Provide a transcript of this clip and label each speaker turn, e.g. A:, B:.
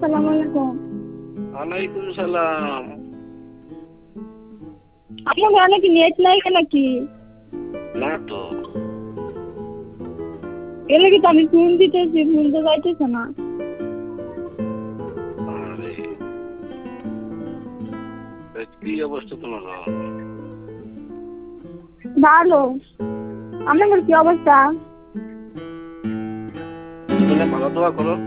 A: আসসালামু আলাইকুম।
B: ওয়ালাইকুম সালাম।
A: আপনার ঘরে কি নেট নাই নাকি?
B: না তো।
A: এলে কি তো আমি ফোন দিতেছি, ফোন তো যাইতেছে না।
B: আরে কি অবস্থা তোমার?
A: ভালো। আপনার কি অবস্থা?
B: তুমি না ভালো দোয়া করো।